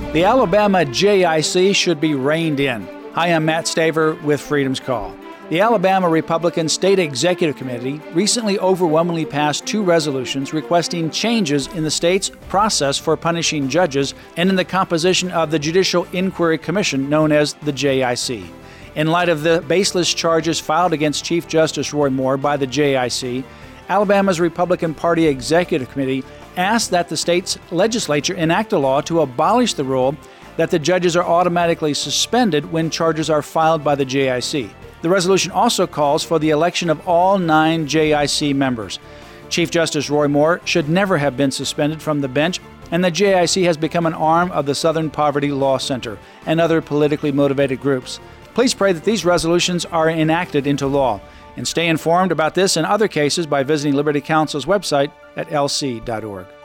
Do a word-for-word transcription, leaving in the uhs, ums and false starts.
The Alabama J I C should be reined in. Hi, I'm Matt Staver with Freedom's Call. The Alabama Republican State Executive Committee recently overwhelmingly passed two resolutions requesting changes in the state's process for punishing judges and in the composition of the Judicial Inquiry Commission, known as the J I C. In light of the baseless charges filed against Chief Justice Roy Moore by the J I C, Alabama's Republican Party Executive Committee asked that the state's legislature enact a law to abolish the rule that the judges are automatically suspended when charges are filed by the J I C. The resolution also calls for the election of all nine J I C members. Chief Justice Roy Moore should never have been suspended from the bench, and the J I C has become an arm of the Southern Poverty Law Center and other politically motivated groups. Please pray that these resolutions are enacted into law, and stay informed about this and other cases by visiting Liberty Counsel's website at L C dot org.